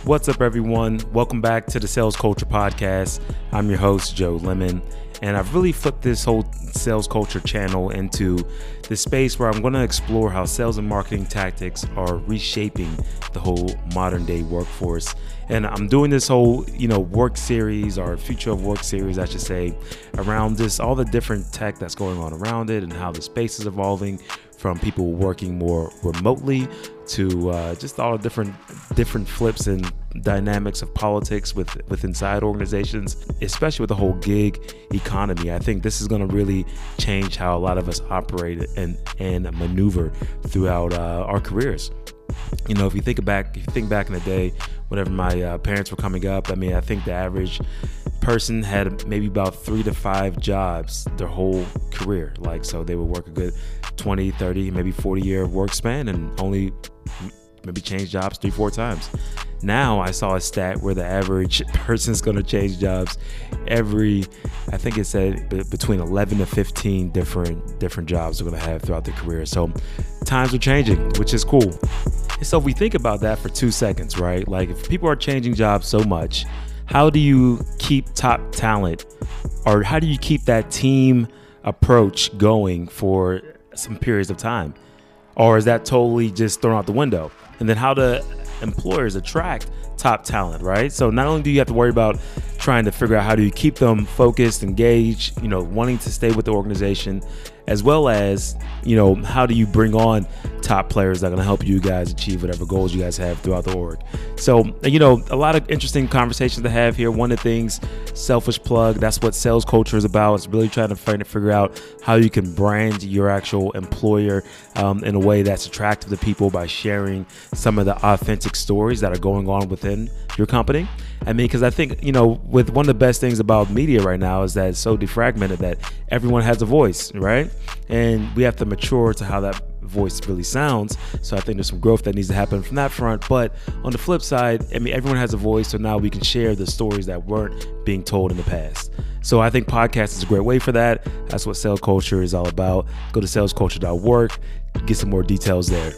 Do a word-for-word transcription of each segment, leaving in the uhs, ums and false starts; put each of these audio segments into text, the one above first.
What's up, everyone? Welcome back to the Sales Culture Podcast. I'm your host, Joe Lemon, and I've really flipped this whole sales culture channel into the space where I'm going to explore how sales and marketing tactics are reshaping the whole modern day workforce. And I'm doing this whole, you know, work series or future of work series, I should say, around this, all the different tech that's going on around it and how the space is evolving, from people working more remotely to uh, just all the different different flips and dynamics of politics with, with inside organizations, especially with the whole gig economy. I think this is going to really change how a lot of us operate and, and maneuver throughout uh, our careers. You know, if you think back, if you think back in the day, whenever my uh, parents were coming up, I mean, I think the average person had maybe about three to five jobs their whole career. Like, so they would work a good twenty, thirty, maybe forty year work span and only maybe change jobs three, four times. Now I saw a stat where the average person's going to change jobs every, I think it said b- between eleven to fifteen different different jobs they're going to have throughout their career. So times are changing, which is cool. And so if we think about that for two seconds, right? Like, if people are changing jobs so much, how do you keep top talent, or how do you keep that team approach going for some periods of time? Or is that totally just thrown out the window? And then how do employers attract top talent, right? So not only do you have to worry about trying to figure out how do you keep them focused, engaged, you know, wanting to stay with the organization, as well as, you know, how do you bring on top players that are going to help you guys achieve whatever goals you guys have throughout the org. So, you know, a lot of interesting conversations to have here. One of the things, selfish plug, that's what sales culture is about. It's really trying to figure out how you can brand your actual employer um, in a way that's attractive to people by sharing some of the authentic stories that are going on within your company. I mean, because I think, you know, with one of the best things about media right now is that it's so defragmented that everyone has a voice, right? And we have to mature to how that voice really sounds. So I think there's some growth that needs to happen from that front. But on the flip side, I mean, everyone has a voice, so now we can share the stories that weren't being told in the past. So I think podcast is a great way for that. That's what sales culture is all about. Go to sales culture dot work, get some more details there.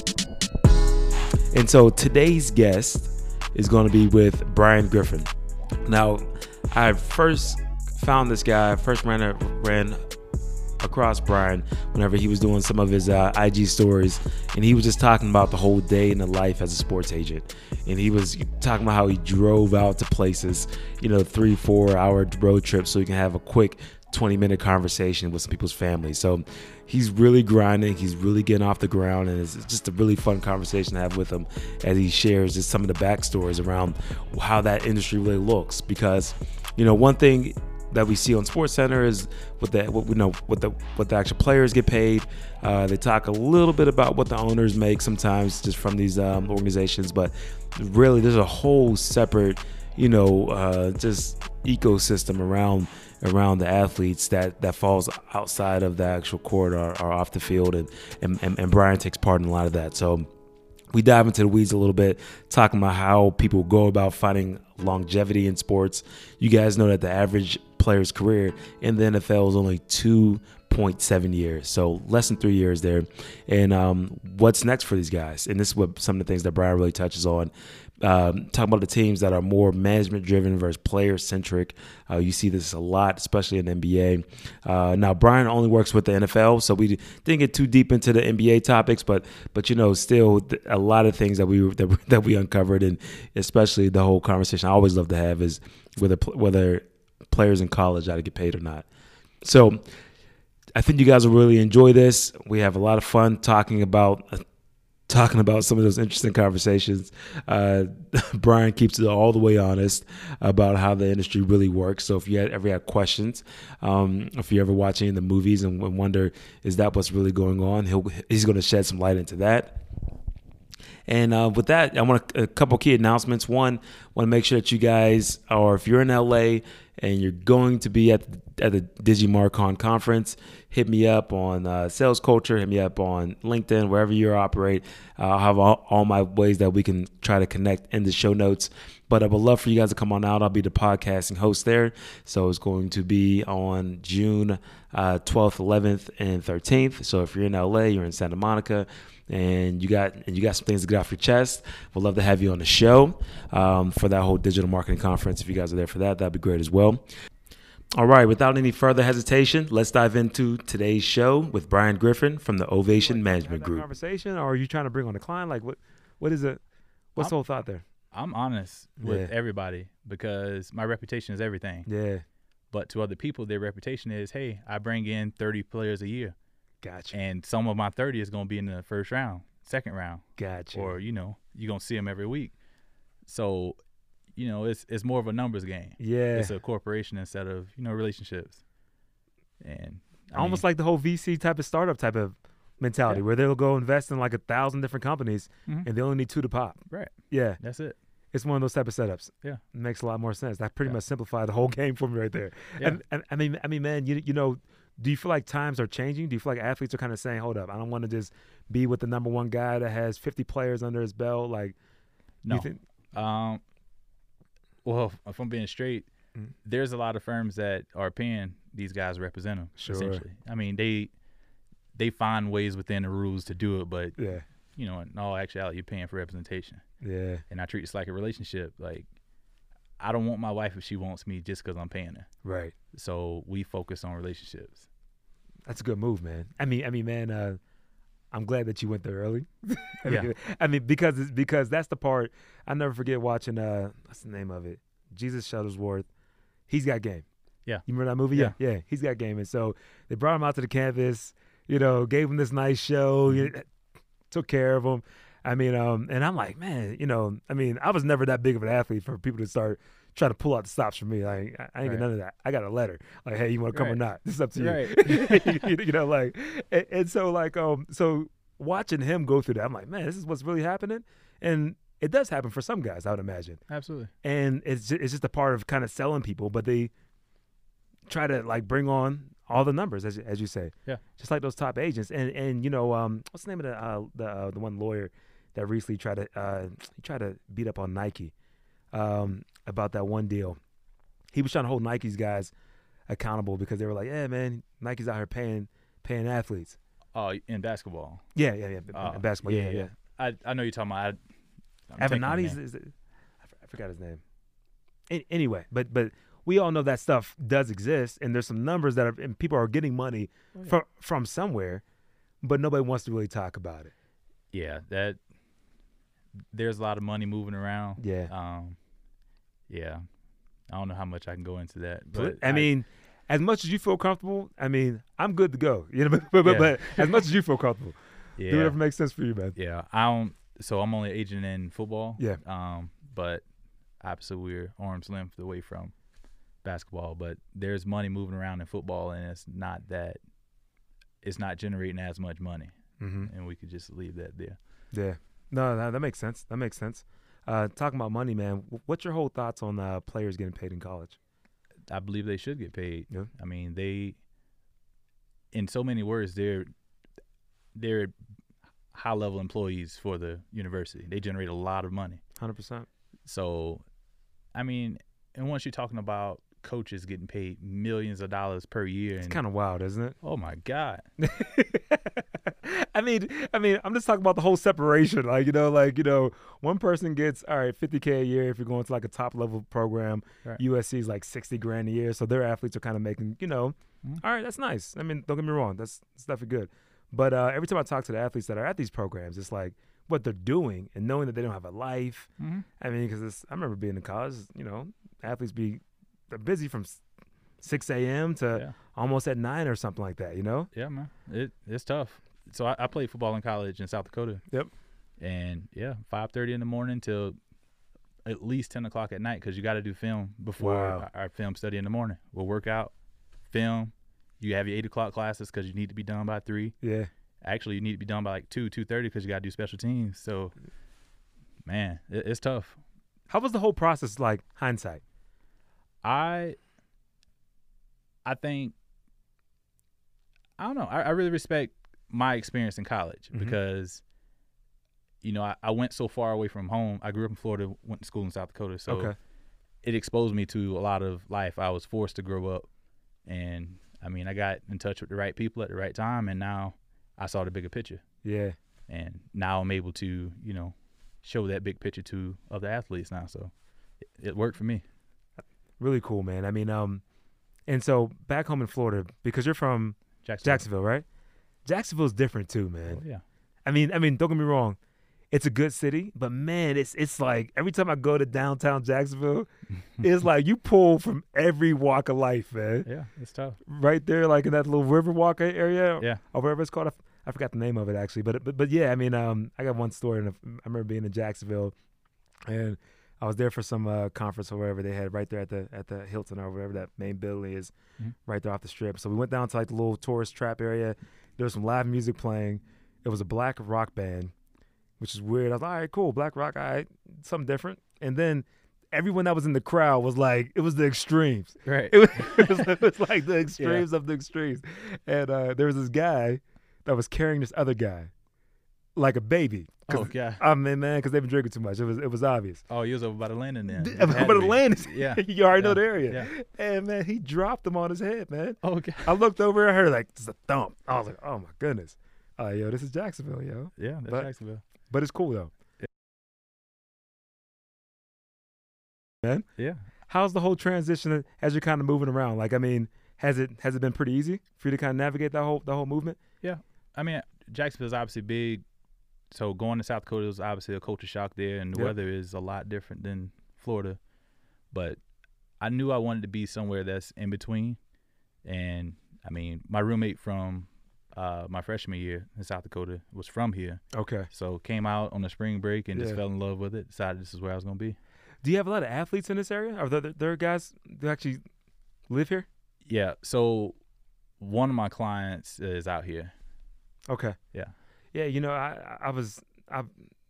And so today's guest is going to be with Brian Griffin. Now, I first found this guy, first ran ran across Brian whenever he was doing some of his uh, I G stories, and he was just talking about the whole day in the life as a sports agent. And he was talking about how he drove out to places, you know, three, four hour road trips so he can have a quick twenty minute conversation with some people's families. So he's really grinding, he's really getting off the ground, and it's just a really fun conversation to have with him as he shares just some of the backstories around how that industry really looks. Because, you know, one thing that we see on SportsCenter is what the what we know what the what the actual players get paid. Uh, they talk a little bit about what the owners make sometimes just from these um, organizations, but really there's a whole separate, you know, uh, just ecosystem around around the athletes that that falls outside of the actual court or, or off the field, and, and and Brian takes part in a lot of that. So we dive into the weeds a little bit, talking about how people go about finding longevity in sports. You guys know that the average player's career in the N F L is only two point seven years, so less than three years there. And um, what's next for these guys? And this is what some of the things that Brian really touches on. Um, talking about the teams that are more management driven versus player centric. Uh, you see this a lot, especially in the N B A. Uh, now, Brian only works with the N F L, so we didn't get too deep into the N B A topics, but but you know, still a lot of things that we that, that we uncovered, and especially the whole conversation I always love to have is whether whether players in college ought to get paid or not. So I think you guys will really enjoy this. We have a lot of fun talking about talking about some of those interesting conversations. Uh, Brian keeps it all the way honest about how the industry really works. So if you had, ever had questions, um, if you're ever watching the movies and wonder, is that what's really going on? He'll, he's going to shed some light into that. And uh, with that, I want a, a couple key announcements. One, want to make sure that you guys, or if you're in L A and you're going to be at the, at the DigiMarCon conference, hit me up on uh, Sales Culture, hit me up on LinkedIn, wherever you operate. Uh, I'll have all, all my ways that we can try to connect in the show notes. But I would love for you guys to come on out. I'll be the podcasting host there. So it's going to be on June uh, twelfth, eleventh, and thirteenth. So if you're in L A, you're in Santa Monica, and you got and you got some things to get off your chest, we'd love to have you on the show um, for that whole digital marketing conference. If you guys are there for that, that'd be great as well. All right, without any further hesitation, let's dive into today's show with Brian Griffin from the Ovation Management Group. Conversation, or are you trying to bring on a client? Like, what? What is it? What's I'm, the whole thought there? I'm honest with yeah. everybody because my reputation is everything. Yeah. But to other people, their reputation is, hey, I bring in thirty players a year. Gotcha. And some of my thirty is going to be in the first round, second round. Gotcha. Or, you know, you're going to see them every week. So, you know, it's it's more of a numbers game. Yeah. It's a corporation instead of, you know, relationships. And I almost mean, like the whole V C type of startup type of mentality yeah. where they'll go invest in like a thousand different companies mm-hmm. and they only need two to pop. Right. Yeah. That's it. It's one of those type of setups. Yeah. It makes a lot more sense. That pretty yeah. much simplified the whole game for me right there. Yeah. And, and I mean, I mean, man, you you know, do you feel like times are changing? Do you feel like athletes are kind of saying, hold up, I don't want to just be with the number one guy that has fifty players under his belt? Like, no. You think? Um, well, if I'm being straight, mm-hmm. there's a lot of firms that are paying these guys to represent them, sure. essentially. I mean, they they find ways within the rules to do it, but, yeah. you know, in all actuality, you're paying for representation. Yeah. And I treat this like a relationship. Like, I don't want my wife if she wants me just because I'm paying her. Right. So we focus on relationships. That's a good move, man. I mean, I mean, man, uh, I'm glad that you went there early. I yeah. mean, I mean, because it's, because that's the part I never forget watching. Uh, what's the name of it? Jesus Shuttlesworth. He's got game. Yeah. You remember that movie? Yeah. Yeah. yeah. He's got game. And so they brought him out to the campus. You know, gave him this nice show. Mm-hmm. You, took care of him. I mean, um, and I'm like, man, you know, I mean, I was never that big of an athlete for people to start trying to pull out the stops for me. Like, I, I ain't right. get none of that. I got a letter. Like, hey, you want to come right. or not? This is up to right. you. you. You know, like, and, and so, like, um, so watching him go through that, I'm like, man, this is what's really happening. And it does happen for some guys, I would imagine. Absolutely. And it's just, it's just a part of kind of selling people, but they try to, like, bring on all the numbers, as as you say. Yeah. Just like those top agents. And, and you know, um, what's the name of the uh, the uh, the one lawyer that recently tried to uh, he tried to beat up on Nike um, about that one deal. He was trying to hold Nike's guys accountable because they were like, yeah, man, Nike's out here paying paying athletes. Oh, uh, in basketball. Yeah, yeah, yeah. Uh, in basketball, yeah, yeah. yeah. I I know you're talking about. Avenatti, is it, I forgot his name. In, anyway, but but. We all know that stuff does exist, and there's some numbers that are, and people are getting money oh, yeah. from from somewhere, but nobody wants to really talk about it. Yeah, that there's a lot of money moving around. Yeah, um, yeah. I don't know how much I can go into that, but I, I mean, as much as you feel comfortable, I mean, I'm good to go. You know, but but, yeah. but as much as you feel comfortable, yeah, do whatever makes sense for you, man. Yeah, I don't. So I'm only an agent in football. Yeah, um, but obviously we're arm's length away from basketball, but there's money moving around in football, and it's not that it's not generating as much money, mm-hmm. and we could just leave that there. Yeah, no, that, that makes sense. That makes sense. Uh, talking about money, man, what's your whole thoughts on uh, players getting paid in college? I believe they should get paid. Yeah. I mean, they, in so many words, they're they're high level employees for the university. They generate a lot of money. one hundred percent. So, I mean, and once you're talking about coaches getting paid millions of dollars per year. It's kind of wild, isn't it? Oh my God. I mean, I mean, I'm just talking about the whole separation. Like, you know, like, you know, one person gets, all right, fifty K a year if you're going to like a top level program. Right. U S C is like sixty grand a year. So their athletes are kind of making, you know, mm-hmm. all right, that's nice. I mean, don't get me wrong. That's, that's definitely good. But uh, every time I talk to the athletes that are at these programs, it's like what they're doing and knowing that they don't have a life. Mm-hmm. I mean, because I remember being in college, you know, athletes be they're busy from six a.m. to yeah. almost at nine or something like that, you know? Yeah, man. It It's tough. So I, I played football in college in South Dakota. Yep. And, yeah, five thirty in the morning till at least ten o'clock at night because you got to do film before wow. our, our film study in the morning. We'll work out, film. You have your eight o'clock classes because you need to be done by three. Yeah. Actually, you need to be done by like two, two thirty because you got to do special teams. So, man, it, it's tough. How was the whole process like, hindsight? I I think I don't know. I, I really respect my experience in college mm-hmm. because, you know, I, I went so far away from home. I grew up in Florida, went to school in South Dakota, so okay. it exposed me to a lot of life. I was forced to grow up, and I mean, I got in touch with the right people at the right time, and now I saw the bigger picture. Yeah. And now I'm able to, you know, show that big picture to other athletes now. So it, it worked for me. Really cool, man. I mean, um, and so back home in Florida, because you're from Jacksonville, Jacksonville, right? Jacksonville's different too, man. Oh, yeah. I mean, I mean, don't get me wrong. It's a good city, but man, it's it's like every time I go to downtown Jacksonville, it's like you pull from every walk of life, man. Yeah, it's tough. Right there, like in that little Riverwalk area, yeah, or whatever it's called. I, I forgot the name of it actually, but but but yeah, I mean, um, I got one story, and I remember being in Jacksonville, and I was there for some uh, conference or whatever they had right there at the at the Hilton or whatever that main building is, mm-hmm. right there off the strip. So we went down to like the little tourist trap area. There was some live music playing. It was a black rock band, which is weird. I was like, all right, cool, black rock, all right, something different. And then everyone that was in the crowd was like, it was the extremes. Right. It was, it was, it was like the extremes yeah. of the extremes. And uh, there was this guy that was carrying this other guy like a baby. Oh, God. I mean, man, because they've been drinking too much. It was it was obvious. Oh, he was over by the landing then. Over by the landing. Yeah. You already yeah. know the area. Yeah. And, man, he dropped him on his head, man. Oh, God. I looked over and I heard, like, just a thump. I was like, oh, my goodness. Uh, yo, this is Jacksonville, yo. Yeah, that's but, Jacksonville. But it's cool, though. Yeah. Man? Yeah. How's the whole transition as you're kind of moving around? Like, I mean, has it has it been pretty easy for you to kind of navigate that whole the whole movement? Yeah. I mean, Jacksonville's obviously big. So going to South Dakota was obviously a culture shock there, and the yep. weather is a lot different than Florida. But I knew I wanted to be somewhere that's in between. And, I mean, my roommate from uh, my freshman year in South Dakota was from here. Okay. So came out on the spring break and yeah. just fell in love with it, decided this is where I was going to be. Do you have a lot of athletes in this area? Are there, there guys who actually live here? Yeah. So one of my clients is out here. Okay. Yeah. Yeah, you know, I I was I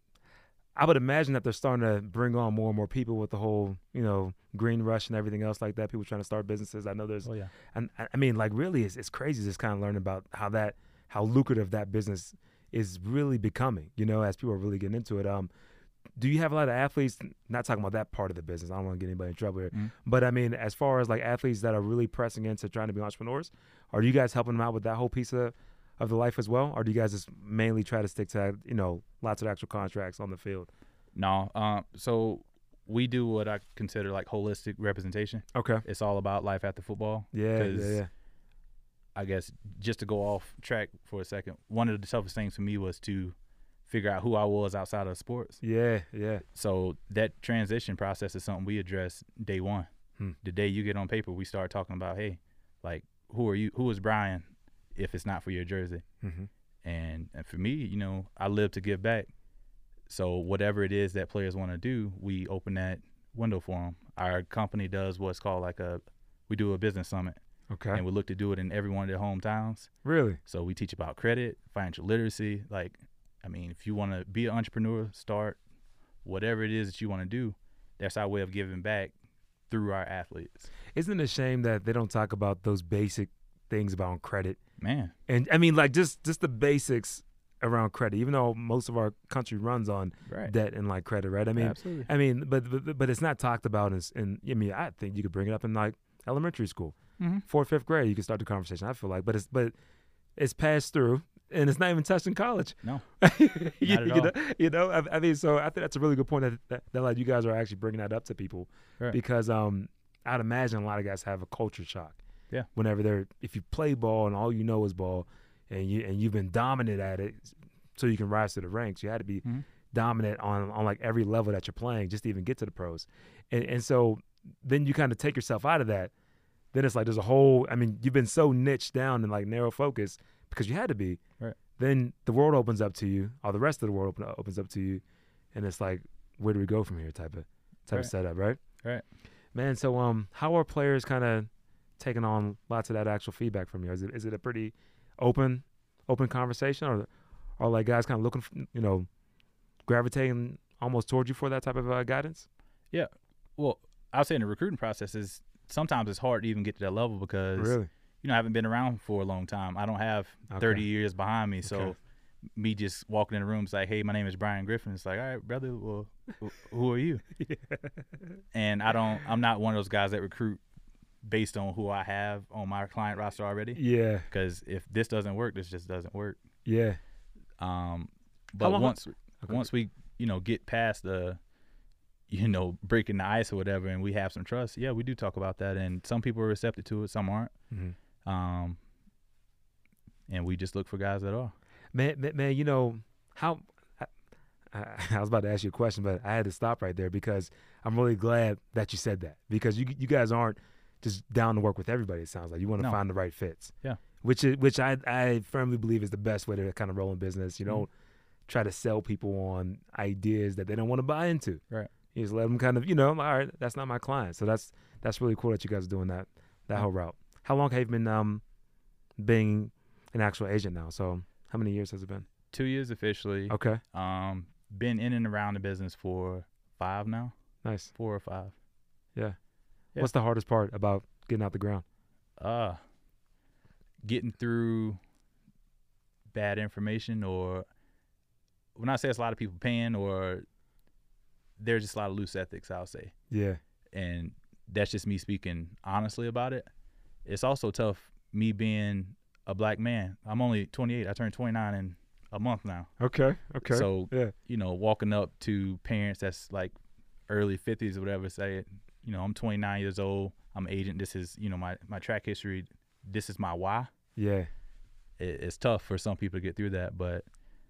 I would imagine that they're starting to bring on more and more people with the whole, you know, green rush and everything else like that. People trying to start businesses. I know there's, oh, yeah. and I mean, like really, it's it's crazy just kind of learning about how that how lucrative that business is really becoming. You know, as people are really getting into it. Um, do you have a lot of athletes? Not talking about that part of the business. I don't want to get anybody in trouble here. Mm-hmm. But I mean, as far as like athletes that are really pressing into trying to be entrepreneurs, are you guys helping them out with that whole piece of of the life as well, or do you guys just mainly try to stick to, you know, lots of actual contracts on the field? No, um, so we do what I consider like holistic representation. Okay, it's all about life after football. Yeah, yeah, yeah. I guess just to go off track for a second, one of the toughest things for me was to figure out who I was outside of sports. Yeah, yeah. So that transition process is something we address day one. Hmm. The day you get on paper, we start talking about, hey, like, who are you? Who is Brian? If it's not for your jersey. Mm-hmm. And, and for me, you know, I live to give back. So whatever it is that players want to do, we open that window for them. Our company does what's called like a, we do a business summit. Okay. And we look to do it in every one of their hometowns. Really? So we teach about credit, financial literacy. Like, I mean, if you want to be an entrepreneur, start whatever it is that you want to do, that's our way of giving back through our athletes. Isn't it a shame that they don't talk about those basic things about credit? Man. And I mean, like just just the basics around credit, even though most of our country runs on right. debt and like credit, right? I mean, Absolutely. I mean, but, but but it's not talked about in, in I mean, I think you could bring it up in like elementary school, mm-hmm. fourth, fifth grade, you could start the conversation. I feel like, but it's but it's passed through and it's not even touched in college. No, you, not at you all. know, you know, I, I mean, so I think that's a really good point that, that, that like you guys are actually bringing that up to people, right. because um, I'd imagine a lot of guys have a culture shock. Yeah. Whenever they're, if you play ball and all you know is ball, and you and you've been dominant at it, so you can rise to the ranks, you had to be mm-hmm. dominant on on like every level that you're playing just to even get to the pros, and and so then you kind of take yourself out of that. Then it's like there's a whole. I mean, you've been so niched down and like narrow focus because you had to be. Right. Then the world opens up to you, or the rest of the world open, opens up to you, and it's like, where do we go from here? Type of type right. of setup, right? Right. Man, so um, how are players kind of taking on lots of that actual feedback from you? Is it is it a pretty open open conversation, or are like guys kind of looking for, you know, gravitating almost towards you for that type of uh, guidance? Yeah. Well, I would say in the recruiting process is sometimes it's hard to even get to that level because Really? you know I haven't been around for a long time. I don't have Okay. thirty years behind me, so Okay. me just walking in the room, it's like, hey, my name is Brian Griffin. It's like, all right, brother, well, wh- who are you? Yeah. And I don't, I'm not one of those guys that recruit based on who I have on my client roster already. Yeah. Because if this doesn't work, this just doesn't work. Yeah. Um, How but long- once Okay. once we, you know, get past the, you know, breaking the ice or whatever, and we have some trust, yeah, we do talk about that. And some people are receptive to it, some aren't. Mm-hmm. Um, and we just look for guys that are. Man, man, man, you know how I, I, I was about to ask you a question, but I had to stop right there because I'm really glad that you said that because you you guys aren't just down to work with everybody. It sounds like you want to No. find the right fits. Yeah. Which is which I I firmly believe is the best way to kind of roll in business. You Mhm. don't try to sell people on ideas that they don't want to buy into. Right. You just let them kind of you know all right, that's not my client. So that's that's really cool that you guys are doing that that Mhm. whole route. How long have you been um being an actual agent now? So how many years has it been? Two years officially. Okay. Um, been in and around the business for five now, Nice. four or five. Yeah. Yeah. What's the hardest part about getting out the ground? Uh, getting through bad information, or when I say it's a lot of people paying, or there's just a lot of loose ethics, I'll say. Yeah. And that's just me speaking honestly about it. It's also tough, me being a black man. I'm only twenty-eight. I turned twenty-nine in a month now. Okay. Okay. So, yeah. you know, walking up to parents that's like early fifties or whatever, say, you know, I'm twenty-nine years old. I'm an agent. This is, you know, my, my track history. This is my why. Yeah. It, it's tough for some people to get through that. But,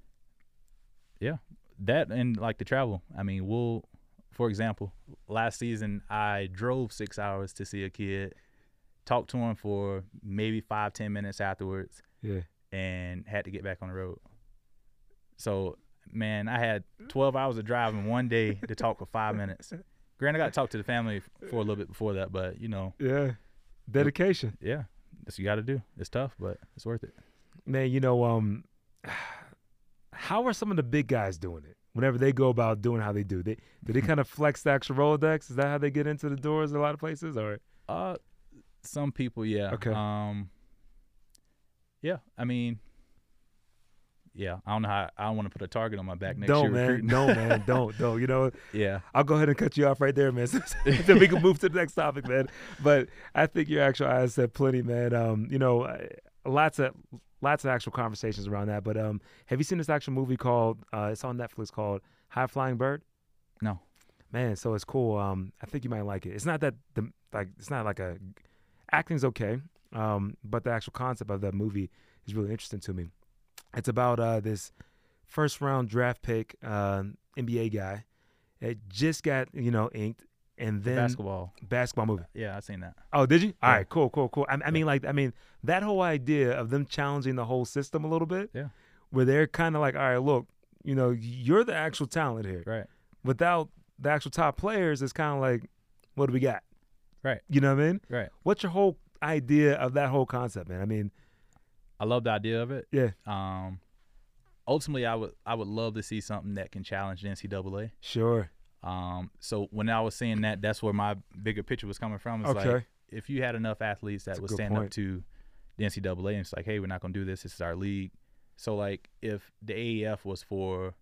yeah, that and like the travel. I mean, we'll, for example, last season I drove six hours to see a kid, talked to him for maybe five, ten minutes afterwards, Yeah. and had to get back on the road. So, man, I had twelve hours of driving one day to talk for five minutes. Granted, I got to talk to the family f- for a little bit before that, but, you know, Yeah. Dedication. yeah, that's what you got to do. It's tough, but it's worth it. Man, you know, um, how are some of the big guys doing it? Whenever they go about doing how they do, they do they kind of flex the extra Rolodex? Is that how they get into the doors in a lot of places, or? Uh, some people, yeah. Okay. Um, yeah, I mean, yeah, I don't know how, I don't want to put a target on my back next Don't year. man, recruiting. no man, don't, don't. You know, Yeah. I'll go ahead and cut you off right there, man, so, so we can move to the next topic, man. But I think your actual eyes said plenty, man. Um, you know, uh, lots of lots of actual conversations around that. But um, have you seen this actual movie called? Uh, it's on Netflix called High Flying Bird. No. Man, so it's cool. Um, I think you might like it. It's not that the like it's not like a acting's okay. Um, but the actual concept of that movie is really interesting to me. It's about uh this first round draft pick uh, N B A guy. It just got you know inked, and then Basketball. basketball movie. Yeah, I seen that. Oh, did you? All Yeah. right, cool, cool, cool. I, I mean, like, I mean, that whole idea of them challenging the whole system a little bit. Yeah. Where they're kind of like, all right, look, you know, you're the actual talent here. Right. Without the actual top players, it's kind of like, what do we got? Right. You know what I mean? Right. What's your whole idea of that whole concept, man? I mean, I love the idea of it. yeah, Um, ultimately, I would I would love to see something that can challenge the N C double A. sure. Um, so when I was saying that, that's where my bigger picture was coming from. It's Okay. like if you had enough athletes that That's a would good stand point. up to the N C double A and it's like, hey, we're not gonna do this. This is our league. So like if the A E F was for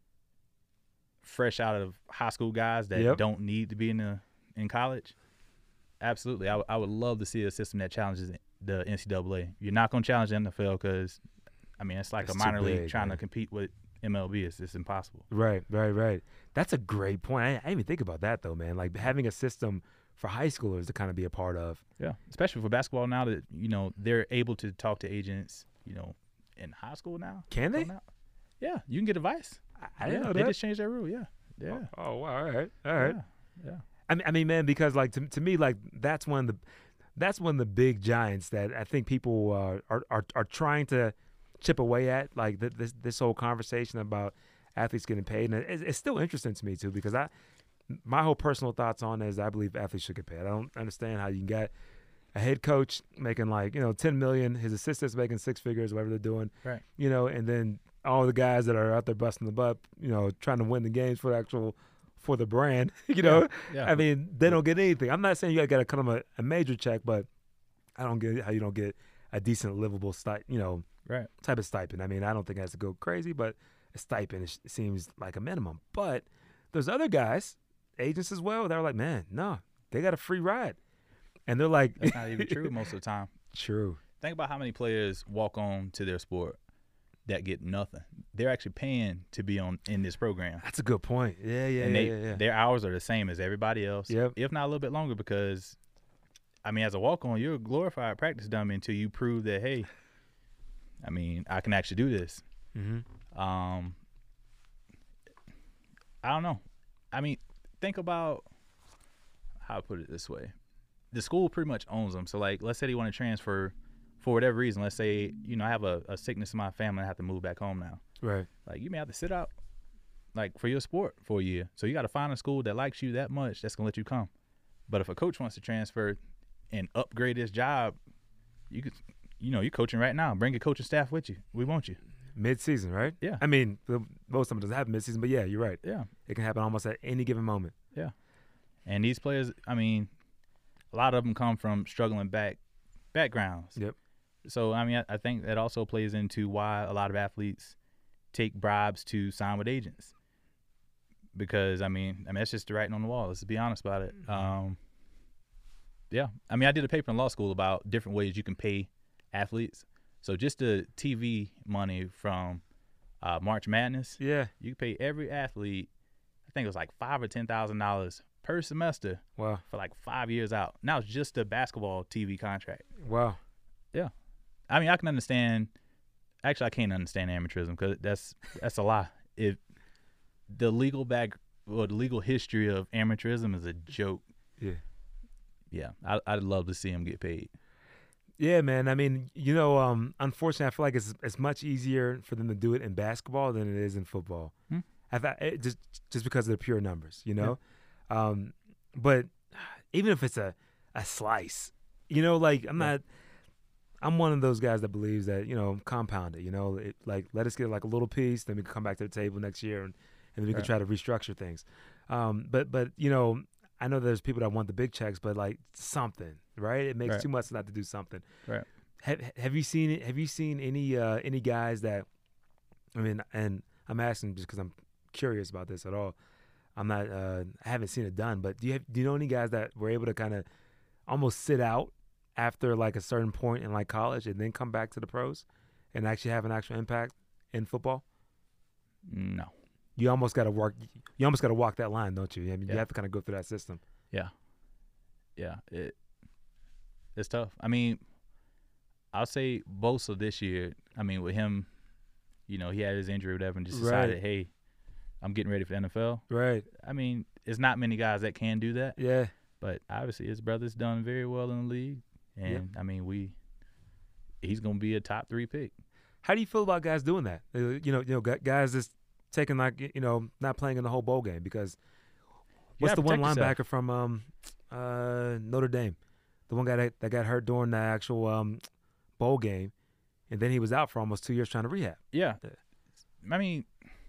fresh out of high school guys that Yep. don't need to be in the in college, absolutely, I, w- I would love to see a system that challenges the N C double A. You're not gonna challenge the N F L because, I mean, it's like It's a too minor league big, trying man. to compete with M L B. It's, it's impossible. Right, right, right. That's a great point. I, I didn't even think about that though, man. Like having a system for high schoolers to kind of be a part of. Yeah, especially for basketball now that, you know, they're able to talk to agents, you know, in high school now. Can they? coming out. Yeah, you can get advice. I, I didn't yeah, know they that. just changed that rule. Yeah, yeah, Oh, oh, wow. All right, all right. yeah, yeah. I mean, I mean, man, because like to to me, like that's one of the that's one of the big giants that I think people uh, are are are trying to chip away at. Like th- this this whole conversation about athletes getting paid, and it's, it's still interesting to me too because I my whole personal thoughts on it is I believe athletes should get paid. I don't understand how you can get a head coach making like you know ten million, his assistants making six figures, whatever they're doing, Right. you know, and then all the guys that are out there busting the butt, you know, trying to win the games for the actual for the brand. You know, yeah. I mean, they don't get anything. I'm not saying you got to cut them a, a major check, but I don't get how you don't get a decent livable sti- you know, right. type of stipend. I mean, I don't think it has to go crazy, but a stipend is, seems like a minimum. But there's other guys, agents as well, that are like, man, no, they got a free ride. And they're like, that's not even true most of the time. True. Think about how many players walk on to their sport that get nothing. They're actually paying to be on in this program. That's a good point. Yeah, yeah, and yeah, they, yeah, yeah. Their hours are the same as everybody else, yep. if not a little bit longer, because, I mean, as a walk-on, you're a glorified practice dummy until you prove that, hey, I mean, I can actually do this. Mm-hmm. Um, I don't know. I mean, think about how I put it this way. The school pretty much owns them. So, like, let's say they want to transfer for whatever reason. Let's say, you know, I have a, a sickness in my family and I have to move back home now. Right. Like, you may have to sit out, like, for your sport for a year. So you got to find a school that likes you that much that's going to let you come. But if a coach wants to transfer and upgrade his job, you could, you know, you're coaching right now. Bring your coaching staff with you. We want you. Mid-season, right? Yeah. I mean, most of them doesn't happen mid-season, but yeah, you're right. Yeah. It can happen almost at any given moment. Yeah. And these players, I mean, a lot of them come from struggling back backgrounds. Yep. So, I mean, I, I think that also plays into why a lot of athletes take bribes to sign with agents. Because, I mean, I mean, that's just the writing on the wall. Let's be honest about it. Um, yeah. I mean, I did a paper in law school about different ways you can pay athletes. So just the T V money from uh, March Madness, yeah, you pay every athlete, I think it was like five or ten thousand dollars per semester. Wow. For like five years out. Now it's just a basketball T V contract. Wow. Yeah. I mean, I can understand. Actually, I can't understand amateurism because that's that's a lie. If the legal back or the legal history of amateurism is a joke. Yeah. Yeah, I, I'd love to see him get paid. Yeah, man. I mean, you know, um, unfortunately, I feel like it's it's much easier for them to do it in basketball than it is in football. Hmm? I thought it just just because of the pure numbers, you know. Yeah. Um, but even if it's a a slice, you know, like I'm yeah. not. I'm one of those guys that believes that, you know, compound it, you know, it, like let us get like a little piece, then we can come back to the table next year and, and we can right. try to restructure things. Um, but, but you know, I know there's people that want the big checks, but like something, right? It makes right. too much not to do something. Right. Have, have you seen it? Have you seen any uh, any guys that, I mean, and I'm asking just because I'm curious about this at all. I'm not, uh, I haven't seen it done, but do you have, do you know any guys that were able to kind of almost sit out after like a certain point in like college and then come back to the pros and actually have an actual impact in football? No. You almost got to work. You almost got to walk that line, don't you? I mean, yeah. you have to kind of go through that system. Yeah. Yeah. It, it's tough. I mean, I'll say Bosa this year, I mean, with him, you know, he had his injury or whatever and just decided, right. hey, I'm getting ready for the N F L. Right. I mean, it's not many guys that can do that. Yeah. But obviously his brother's done very well in the league. And, yep. I mean, we he's going to be a top three pick. How do you feel about guys doing that? You know, you know, guys just taking like, you know, not playing in the whole bowl game because what's the one linebacker yourself. from um, uh, Notre Dame? The one guy that, that got hurt during the actual um, bowl game, and then he was out for almost two years trying to rehab. Yeah. I mean,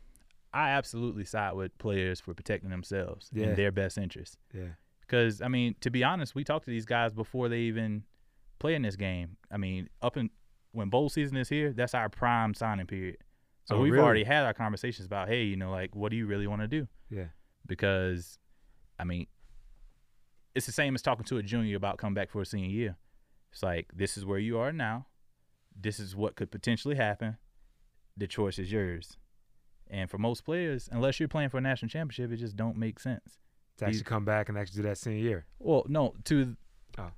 I absolutely side with players for protecting themselves yeah. in their best interest. Yeah. Because, I mean, to be honest, we talk to these guys before they even play in this game. I mean, up in when bowl season is here, that's our prime signing period. So oh, we've really? already had our conversations about, hey, you know, like, what do you really want to do? Yeah. Because, I mean, it's the same as talking to a junior about coming back for a senior year. It's like, this is where you are now. This is what could potentially happen. The choice is yours. And for most players, unless you're playing for a national championship, it just don't make sense. To actually come back and actually do that senior year. Well, no, to oh.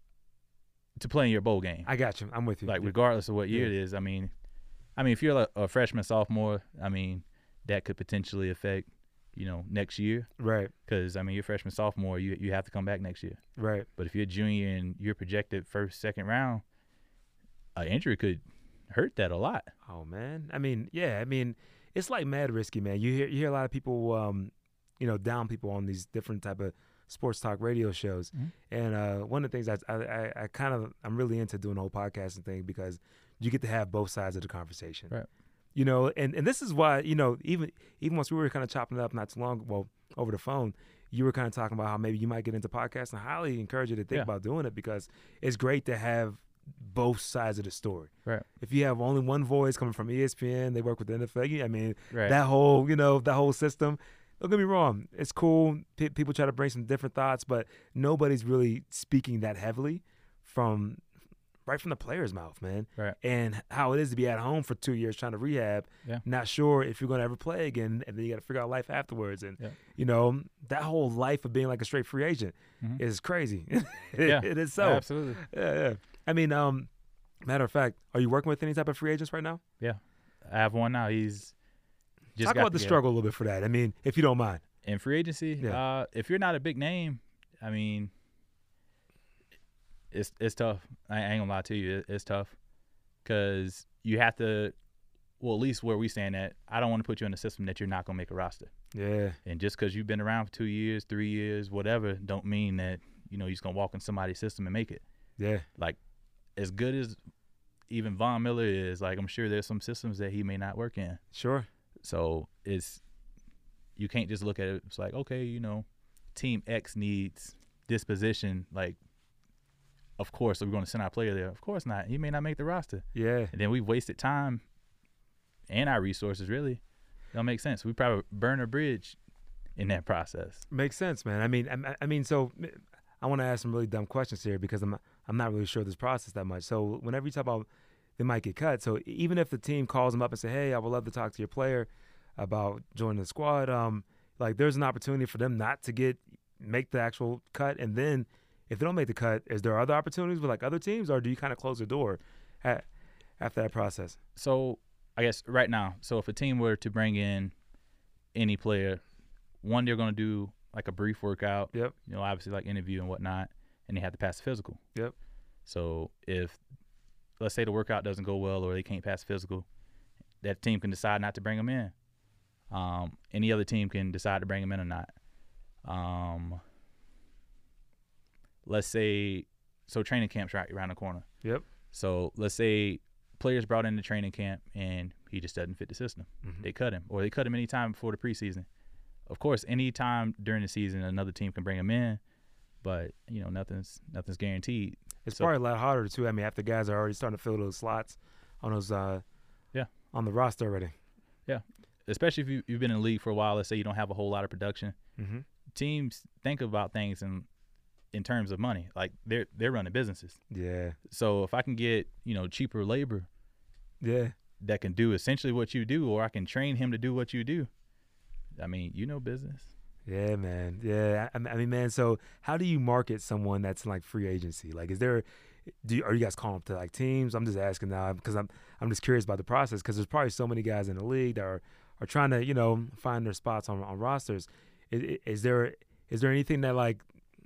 to play in your bowl game. I got you. I'm with you. Like, regardless of what year yeah. it is, I mean, I mean, if you're like a freshman, sophomore, I mean, that could potentially affect, you know, next year. Right. Because, I mean, you're freshman, sophomore, you you have to come back next year. Right. But if you're a junior and you're projected first, second round, an injury could hurt that a lot. Oh, man. I mean, yeah, I mean, it's like mad risky, man. You hear you hear a lot of people, um, you know, down people on these different type of sports talk radio shows. Mm-hmm. And uh, one of the things I I, I kind of I'm really into doing the whole podcasting thing because you get to have both sides of the conversation. Right. You know, and, and this is why, you know, even even once we were kind of chopping it up not too long, well, over the phone, you were kind of talking about how maybe you might get into podcasts, and I highly encourage you to think Yeah. about doing it because it's great to have both sides of the story. Right. If you have only one voice coming from E S P N, they work with the N F L. I mean, Right. that whole, you know, that whole system. Don't get me wrong. It's cool. P- people try to bring some different thoughts, but nobody's really speaking that heavily from right from the player's mouth, man. Right. And how it is to be at home for two years trying to rehab, Yeah. not sure if you're going to ever play again, and then you got to figure out life afterwards. And, Yeah. you know, that whole life of being like a straight free agent Mhm. is crazy. Yeah. It is so. Absolutely. Yeah, yeah. I mean, um, matter of fact, are you working with any type of free agents right now? Yeah. I have one now. He's just Talk got about the together. struggle a little bit for that. I mean, if you don't mind. In free agency, Yeah. uh, if you're not a big name, I mean, it's it's tough. I ain't gonna lie to you, it, it's tough because you have to. Well, at least where we stand at, I don't want to put you in a system that you're not gonna make a roster. Yeah. And just because you've been around for two years, three years, whatever, don't mean that you know you're just gonna walk in somebody's system and make it. Yeah. Like, as good as even Von Miller is, like I'm sure there's some systems that he may not work in. Sure. So it's you can't just look at it. It's like, okay, you know, Team X needs this position. Like, of course, we're going to send our player there. Of course not. He may not make the roster. Yeah. And then we've wasted time and our resources, really. It don't make sense. We probably burn a bridge in that process. Makes sense, man. I mean, I, I mean, so I want to ask some really dumb questions here because I'm I'm not really sure of this process that much. So whenever you talk about they might get cut, so even if the team calls them up and say, "Hey, I would love to talk to your player about joining the squad," um, like there's an opportunity for them not to get make the actual cut, and then if they don't make the cut, is there other opportunities with like other teams, or do you kind of close the door at, after that process? So I guess right now, so if a team were to bring in any player, one, they're going to do like a brief workout, Yep. you know, obviously like interview and whatnot, and they have to pass the physical. Yep. So if, let's say the workout doesn't go well or they can't pass the physical, that team can decide not to bring them in. Um, any other team can decide to bring them in or not. Um, let's say, so training camp's right around the corner. Yep. So let's say players brought into training camp and he just doesn't fit the system. Mhm. They cut him, or they cut him any time before the preseason. Of course, any time during the season, another team can bring him in, but you know nothing's nothing's guaranteed. It's So- probably a lot harder too. I mean, after guys are already starting to fill those slots on those, uh, Yeah. on the roster already. Especially if you, you've been in the league for a while. Let's say you don't have a whole lot of production. Mm-hmm. Teams think about things in in terms of money. Like they're they're running businesses. Yeah. So if I can get you know cheaper labor Yeah. that can do essentially what you do, or I can train him to do what you do, I mean, you know business. Yeah, man. Yeah, I, I mean, man. So, how do you market someone that's in like free agency? Like, is there, do you, are you guys calling up to like teams? I'm just asking now because I'm I'm just curious about the process because there's probably so many guys in the league that are, are trying to you know find their spots on, on rosters. Is, is there is there anything that like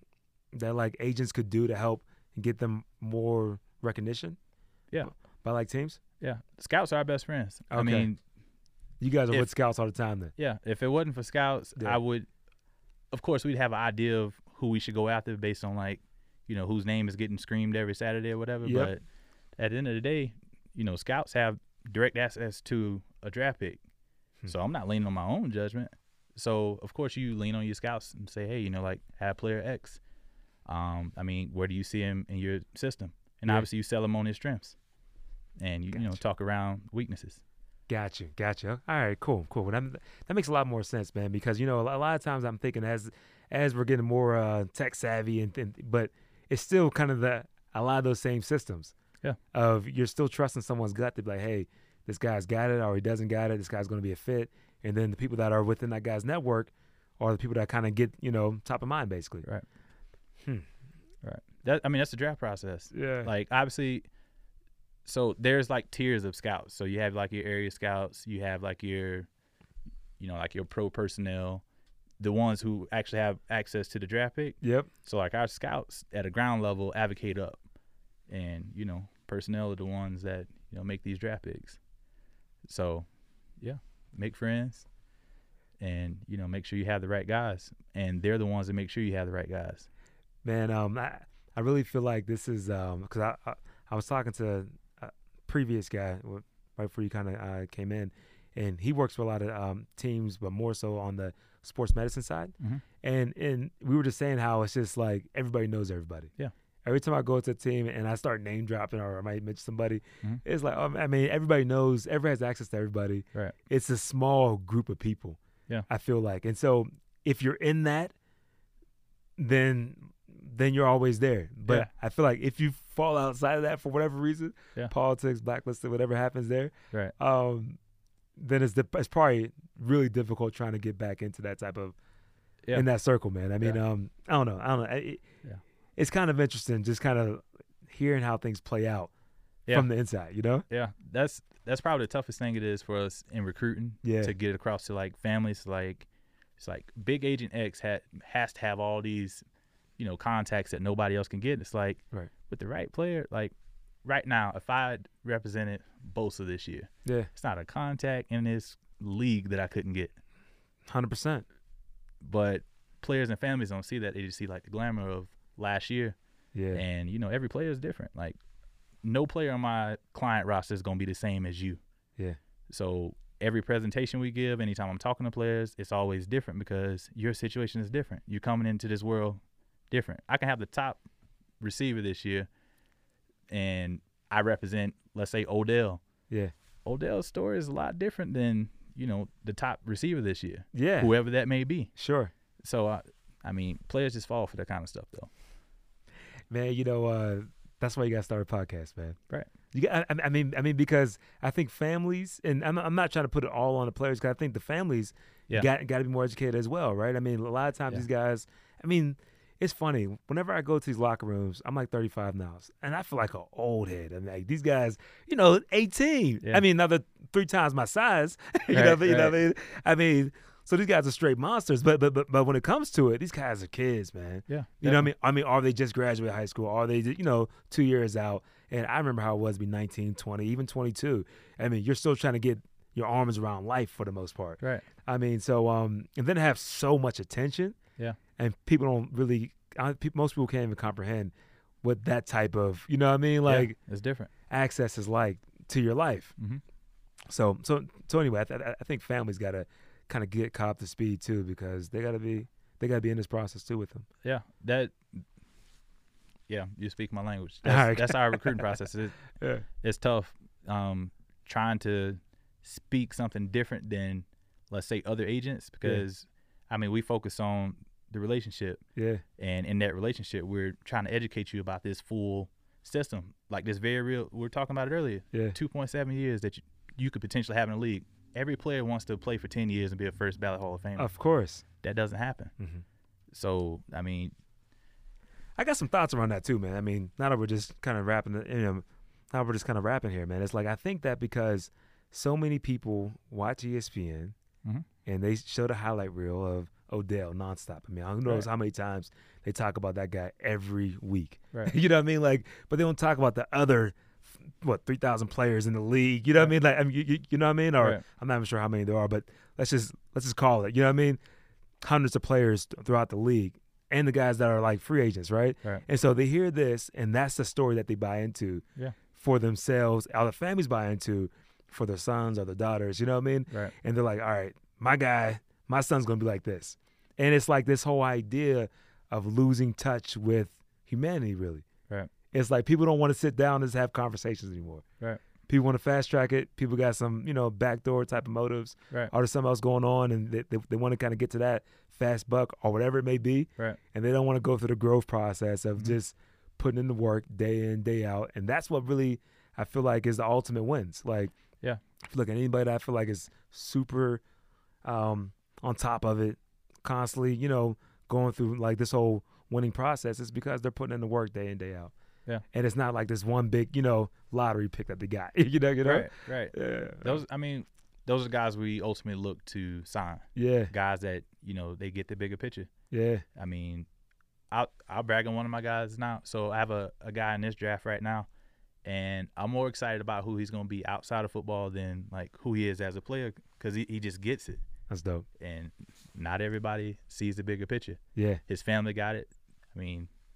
that like agents could do to help get them more recognition? Yeah. By like teams. Yeah, scouts are our best friends. I Okay. mean, You guys are If- with scouts all the time then. yeah, if it wasn't for scouts, Yeah. I would, of course, we'd have an idea of who we should go after based on like, you know, whose name is getting screamed every Saturday or whatever. Yep. But at the end of the day, you know, scouts have direct access to a draft pick. Hmm. So I'm not leaning on my own judgment. So of course you lean on your scouts and say, hey, you know, like have player X. Um, I mean, where do you see him in your system? And Yeah. obviously you sell him on his strengths, and you you know Gotcha. talk around weaknesses. Gotcha, gotcha. All right, cool, cool. Well, that, that makes a lot more sense, man. Because you know, a lot, a lot of times I'm thinking as as we're getting more uh, tech savvy, and, and but it's still kind of the a lot of those same systems. Yeah. Of you're still trusting someone's gut to be like, hey, this guy's got it, or he doesn't got it. This guy's going to be a fit. And then the people that are within that guy's network are the people that kind of get you know top of mind, basically. Right. Hmm. Right. That I mean, that's the draft process. Yeah. Like obviously, so there's like tiers of scouts. So you have like your area scouts, you have like your, you know, like your pro personnel, the ones who actually have access to the draft pick. Yep. So like our scouts at a ground level advocate up, and you know, personnel are the ones that you know make these draft picks. So, yeah, make friends, and you know, make sure you have the right guys, and they're the ones that make sure you have the right guys. Man, um, I, I really feel like this is um, because I, I I was talking to a previous guy, well, right before you kind of uh, came in, and he works for a lot of um, teams, but more so on the sports medicine side. Mm-hmm. And and we were just saying how it's just like everybody knows everybody. Yeah. Every time I go to a team and I start name dropping or I might mention somebody, Mm-hmm. it's like, um, I mean, everybody knows, everybody has access to everybody. Right. It's a small group of people. Yeah. I feel like. And so if you're in that, then then you're always there. But Yeah. I feel like if you fall outside of that for whatever reason, Yeah. politics, blacklisted, whatever happens there, Right. um, then it's, the, it's probably really difficult trying to get back into that type of, Yeah. in that circle, man. I mean, Yeah. um, I don't know. I don't know. It, Yeah. It's kind of interesting just kind of hearing how things play out Yeah. from the inside, you know? Yeah, that's that's probably the toughest thing it is for us in recruiting. Yeah. To get across to like families. Like it's like Big Agent X had has to have all these, you know, contacts that nobody else can get. It's like Right. with the right player, like right now, if I had represented Bosa this year, Yeah, it's not a contact in this league that I couldn't get. one hundred percent. But players and families don't see that. They just see like the glamour of last year. Yeah. And, you know, every player is different. Like, no player on my client roster is going to be the same as you. Yeah. So every presentation we give, anytime I'm talking to players, it's always different because your situation is different. You're coming into this world different. I can have the top receiver this year, and I represent, let's say, Odell. Yeah. Odell's story is a lot different than, you know, the top receiver this year, Yeah. whoever that may be. Sure. So, I, I mean, players just fall for that kind of stuff, though. Man, you know, uh, that's why you got to start a podcast, man. Right. You got, I, I mean, I mean, because I think families, and I'm, I'm not trying to put it all on the players, because I think the families Yeah. got got to be more educated as well, right? I mean, a lot of times Yeah. these guys, I mean, it's funny. Whenever I go to these locker rooms, I'm like thirty-five now, and I feel like an old head. I'm like, these guys, you know, eighteen. Yeah. I mean, another three times my size. you Right, know, what I mean? You know right. what I mean? I mean, so these guys are straight monsters. But but but but when it comes to it, these guys are kids, man. Yeah. You know what I mean? I mean, are they just graduated high school? Are they, you know, two years out? And I remember how it was to be nineteen, twenty, even twenty-two. I mean, you're still trying to get your arms around life for the most part. Right. I mean, so um, and then have so much attention. Yeah. And people don't really, I, pe- most people can't even comprehend what that type of, you know what I mean? Like Yeah, it's different. access is like to your life. Mm-hmm. So so so anyway, I, th- I think families got to kind of get caught up to speed too, because they got to be they got to be in this process too with them. Yeah, that. Yeah, you speak my language. All That's, right. that's our recruiting process. It, Yeah. it's tough, um, trying to speak something different than, let's say, other agents, because, I mean, we focus on the relationship, Yeah. and in that relationship, we're trying to educate you about this full system, like this very real. We were talking about it earlier. Yeah. two point seven years that you, you could potentially have in the league. Every player wants to play for ten years and be a first ballot Hall of Famer. Of course. That doesn't happen. Mm-hmm. So, I mean, I got some thoughts around that too, man. I mean, now that we're just kind of wrapping, the, you know, now we're just kind of wrapping here, man. It's like I think that because so many people watch E S P N Mhm. and they show the highlight reel of Odell nonstop. I mean, who knows Right. how many times they talk about that guy every week. Right. You know what I mean? Like, but they don't talk about the other, what, three thousand players in the league. You know what I mean? Like, I mean, you, you, you know what I mean? Or Right. I'm not even sure how many there are, but let's just let's just call it. You know what I mean? Hundreds of players th- throughout the league. And the guys that are like free agents, right? Right. And so they hear this, and that's the story that they buy into Yeah. for themselves. All the families buy into for their sons or their daughters. You know what I mean? Right. And they're like, all right, my guy, my son's gonna be like this. And it's like this whole idea of losing touch with humanity, really. Right. It's like people don't want to sit down and just have conversations anymore. Right. People want to fast track it. People got some, you know, backdoor type of motives. Right. Or there's something else going on, and they, they, they want to kind of get to that fast buck or whatever it may be. Right. And they don't want to go through the growth process of Mhm. just putting in the work day in, day out. And that's what really I feel like is the ultimate wins. Like, Yeah. if you look at anybody that I feel like is super um, on top of it, constantly, you know, going through like this whole winning process, it's because they're putting in the work day in, day out. Yeah. And it's not like this one big, you know, lottery pick that they got. you know, you know? Right. Right. Yeah. Those, I mean, those are guys we ultimately look to sign. Yeah. Guys that, you know, they get the bigger picture. Yeah. I mean, I'll, I'll brag on one of my guys now. So I have a, a guy in this draft right now, and I'm more excited about who he's going to be outside of football than, like, who he is as a player, because he, he just gets it. That's dope. And not everybody sees the bigger picture. Yeah. His family got it. I mean,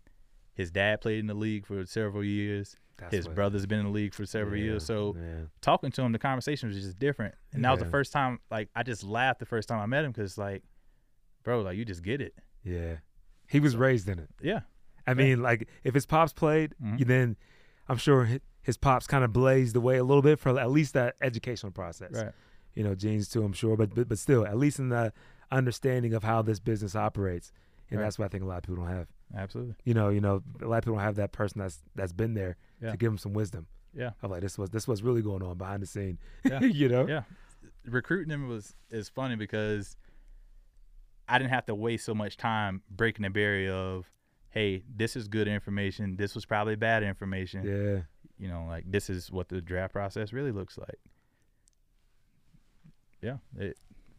his dad played in the league for several years. That's His what- brother's been in the league for several yeah, years. So yeah. talking to him, the conversation was just different. And that was Yeah. the first time, like, I just laughed the first time I met him because, like, bro, like, you just get it. Yeah. He was raised in it. Yeah. I mean, like, if his pops played, Mhm. you then I'm sure hi- his pops kind of blazed the way a little bit for at least that educational process. Right. You know, genes too, I'm sure. But, but but still, at least in the understanding of how this business operates. And Right. that's what I think a lot of people don't have. Absolutely. You know, you know, a lot of people don't have that person that's that's been there Yeah. to give them some wisdom. Yeah. Of like, this was this was really going on behind the scene. Yeah. you know? Yeah. Recruiting him was is funny because I didn't have to waste so much time breaking the barrier of, hey, this is good information. This was probably bad information. Yeah. You know, like, this is what the draft process really looks like. Yeah. It,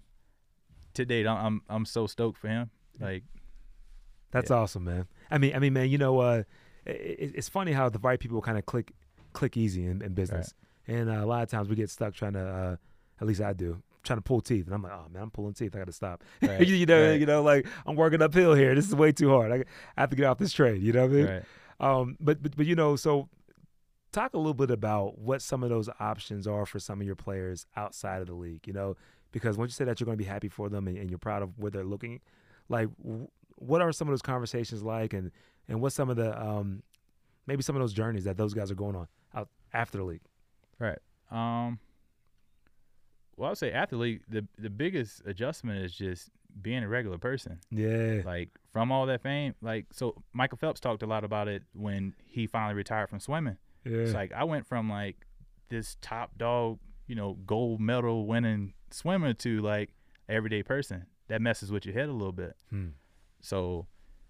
to date, I'm, I'm I'm so stoked for him. Like, That's Yeah. awesome, man. I mean, I mean, man, you know, uh, it, it's funny how the right people kind of click, click easy in, in business, and uh, a lot of times we get stuck trying to, uh, at least I do, trying to pull teeth, and I'm like, oh man, I'm pulling teeth. I got to stop. Right, you know, right. you know, like I'm working uphill here. This is way too hard. I, I have to get off this trade. You know what I mean? right. Um, but, but but you know, so talk a little bit about what some of those options are for some of your players outside of the league. You know, because once you say that you're going to be happy for them and, and you're proud of where they're looking, like w- what are some of those conversations like, and and what's some of the um, maybe some of those journeys that those guys are going on out after the league? Right. Um. Well, I would say after the league, the the biggest adjustment is just being a regular person. Yeah, Like, from all that fame, like, so Michael Phelps talked a lot about it when he finally retired from swimming. yeah, It's like, I went from, like, this top dog, you know, gold medal winning swimmer to, like, everyday person. That messes with your head a little bit. Hmm. So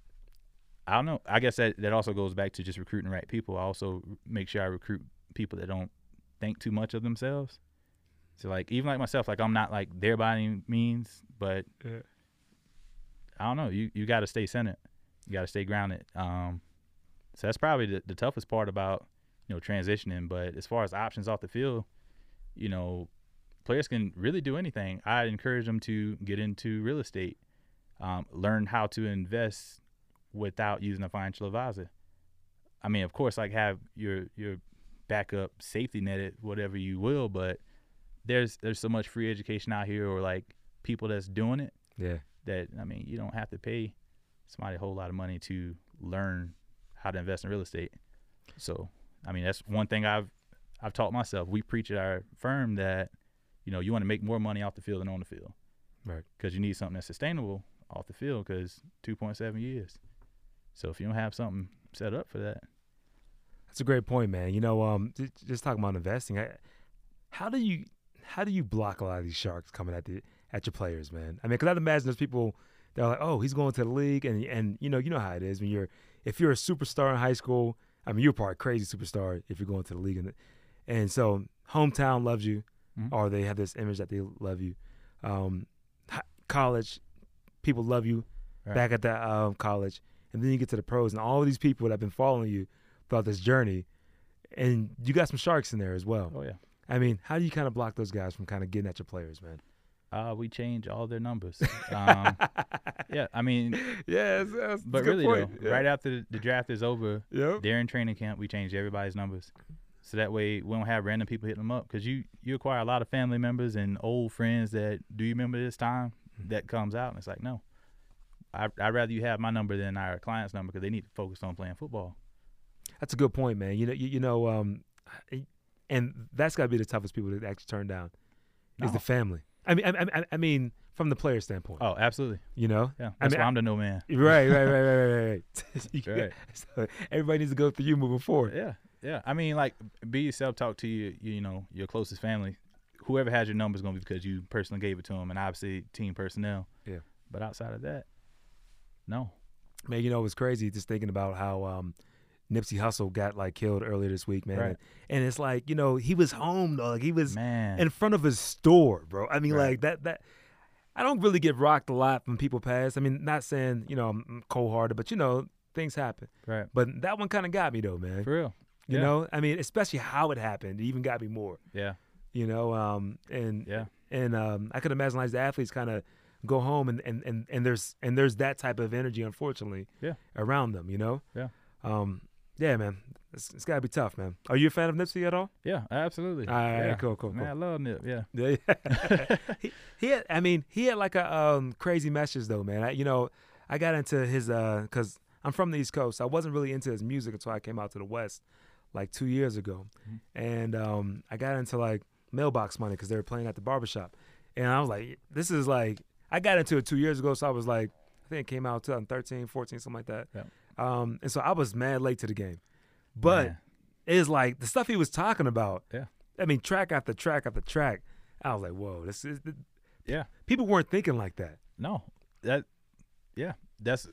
I don't know. I guess that, that also goes back to just recruiting the right people. I also make sure I recruit people that don't think too much of themselves. So, like, even like myself, like, I'm not like there by any means, but Yeah. I don't know. You you got to stay centered. You got to stay grounded. Um, so that's probably the, the toughest part about, you know, transitioning. But as far as options off the field, you know, players can really do anything. I encourage them to get into real estate, um, learn how to invest without using a financial advisor. I mean, of course, like, have your your backup safety net, whatever you will, but there's there's so much free education out here, or like people that's doing it, yeah, that, I mean, you don't have to pay somebody a whole lot of money to learn how to invest in real estate. So, I mean, that's one thing I've I've taught myself. We preach at our firm that, you know, you want to make more money off the field than on the field, right. because you need something that's sustainable off the field, because two point seven years. So if you don't have something set up for that. That's a great point, man. You know, um, j- just talking about investing, I, how do you how do you block a lot of these sharks coming at the at your players, man? I mean, because I'd imagine there's people that are like, oh, he's going to the league, and and you know, you know how it is when you're if you're a superstar in high school. I mean, you're probably a crazy superstar if you're going to the league, and and so hometown loves you, Mhm. or they have this image that they love you. Um, hi- college, people love you Right. back at that um, college, and then you get to the pros, and all of these people that have been following you throughout this journey, and you got some sharks in there as well. Oh, yeah. I mean, how do you kind of block those guys from kind of getting at your players, man? Uh, we change all their numbers. Um, yeah, I mean, yeah, that's, that's but a good really, point. though, right after the, the draft is over, Yep. they're in training camp, we change everybody's numbers. So that way we don't have random people hitting them up, because you, you acquire a lot of family members and old friends that, do you remember this time? That comes out, and it's like, no. I, I'd rather you have my number than our client's number, because they need to focus on playing football. That's a good point, man. You know, you, you know, um, and that's got to be the toughest people to actually turn down is No. the family. I mean, I, I, I mean, from the player standpoint. Oh, absolutely. You know, Yeah, I that's mean, why I- I'm the no man. right, right, right, right, right, right. You- Right. So everybody needs to go through you moving forward. Yeah, yeah. I mean, like, be yourself. Talk to you, you know, your closest family. Whoever has your number is going to be because you personally gave it to them, and obviously team personnel. Yeah. But outside of that, no. Man, you know, it was crazy just thinking about how um, Nipsey Hussle got like killed earlier this week, man. Right. And, and it's like, you know, he was home, though. Like he was Man. in front of his store, bro. I mean, Right. like that, that, I don't really get rocked a lot when people pass. I mean, not saying, you know, I'm cold-hearted, but, you know, things happen. Right. But that one kind of got me, though, man. For real. You Yeah. know, I mean, especially how it happened. It even got me more, Yeah. you know, um, and, Yeah. and um, I could imagine like the athletes kind of go home and, and, and, and there's and there's that type of energy, unfortunately, Yeah. around them, you know? Yeah. Um, yeah, man, it's, it's gotta be tough, man. Are you a fan of Nipsey at all? Yeah, absolutely. All right, yeah. cool, cool, cool. Man, I love Nip. Yeah. Yeah, he, he had, I mean, he had like a um, crazy message though, man. I, you know, I got into his uh, cause I'm from the East Coast. So I wasn't really into his music until I came out to the West, like two years ago, mm-hmm. and um, I got into like Mailbox Money because they were playing at the barbershop, and I was like, this is like, I got into it two years ago, so I was like, I think it came out twenty thirteen, fourteen, something like that. Yeah. Um, and so I was mad late to the game, but Man. it's like the stuff he was talking about. Yeah. I mean, track after track after track. I was like, whoa, this is. Yeah. People weren't thinking like that. No, that. Yeah, that's.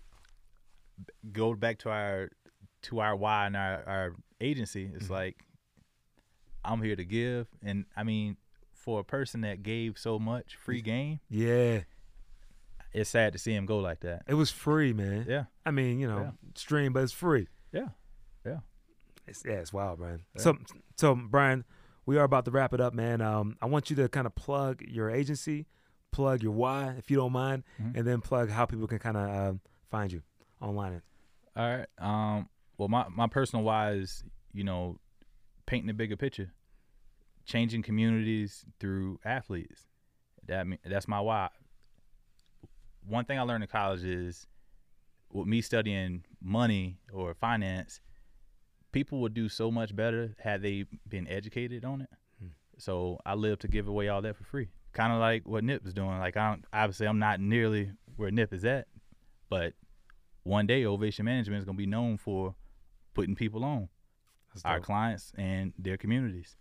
Go back to our, to our why and our, our agency. It's mm-hmm. like, I'm here to give, and I mean, for a person that gave so much free game. Yeah. It's sad to see him go like that. It was free, man. Yeah. I mean, you know, yeah. stream, but it's free. Yeah. Yeah. It's, yeah, it's wild, Brian. Yeah. So, so Brian, we are about to wrap it up, man. Um, I want you to kind of plug your agency, plug your why, if you don't mind, mm-hmm. and then plug how people can kind of uh, find you online. All right. Um. Well, my, my personal why is, you know, painting the bigger picture, changing communities through athletes. That that's my why. One thing I learned in college is, with me studying money or finance, people would do so much better had they been educated on it. Hmm. So I live to give away all that for free. Kind of like what Nip is doing. Like, I don't, obviously I'm not nearly where Nip is at, but one day Ovation Management is going to be known for putting people on, our clients and their communities.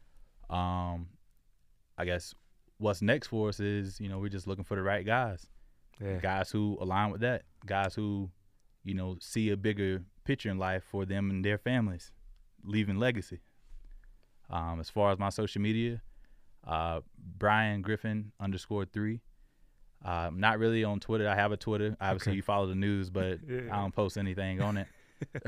Um, I guess what's next for us is, you know, we're just looking for the right guys. Yeah. Guys who align with that, guys who, you know, see a bigger picture in life for them and their families, leaving legacy. Um, as far as my social media, uh, Brian Griffin underscore three. Uh, not really on Twitter. I have a Twitter. Obviously, okay. You follow the news, but yeah. I don't post anything on it.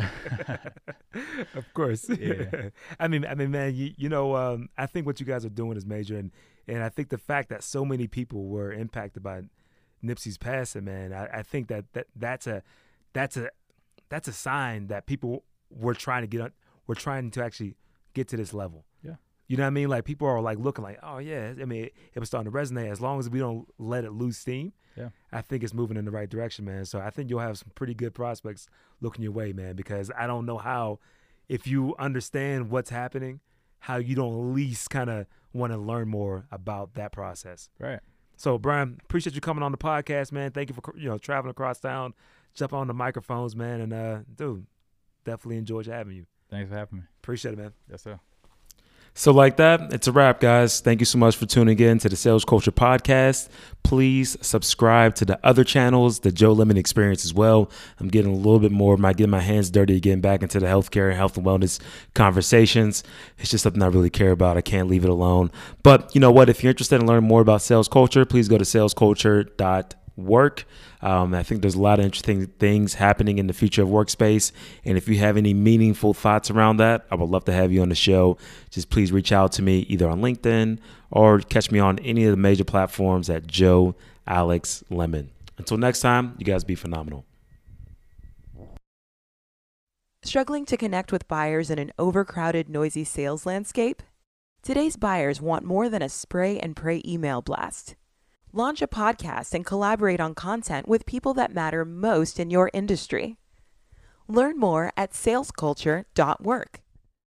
Of course. Yeah. I mean, I mean, man, you, you know, um, I think what you guys are doing is major, and and I think the fact that so many people were impacted by Nipsey's passing, man, I, I think that, that that's a that's a that's a sign that people were trying to get on, were trying to actually get to this level. Yeah. You know what I mean? Like, people are like looking like, oh yeah, I mean, it, it was starting to resonate. As long as we don't let it lose steam, yeah, I think it's moving in the right direction, man. So I think you'll have some pretty good prospects looking your way, man, because I don't know how, if you understand what's happening, how you don't at least kind of want to learn more about that process. Right. So, Brian, appreciate you coming on the podcast, man. Thank you for, you know, traveling across town, jumping on the microphones, man. And, uh, dude, definitely enjoyed having you. Thanks for having me. Appreciate it, man. Yes, sir. So like that, it's a wrap, guys. Thank you so much for tuning in to the Sales Culture Podcast. Please subscribe to the other channels, the Joe Lemon Experience as well. I'm getting a little bit more, my getting my hands dirty, getting back into the healthcare and health and wellness conversations. It's just something I really care about. I can't leave it alone. But you know what? If you're interested in learning more about sales culture, please go to sales culture dot work. Um, I think there's a lot of interesting things happening in the future of workspace. And if you have any meaningful thoughts around that, I would love to have you on the show. Just please reach out to me either on LinkedIn or catch me on any of the major platforms at Joe Alex Lemon. Until next time, you guys be phenomenal. Struggling to connect with buyers in an overcrowded, noisy sales landscape? Today's buyers want more than a spray and pray email blast. Launch a podcast and collaborate on content with people that matter most in your industry. Learn more at sales culture dot work.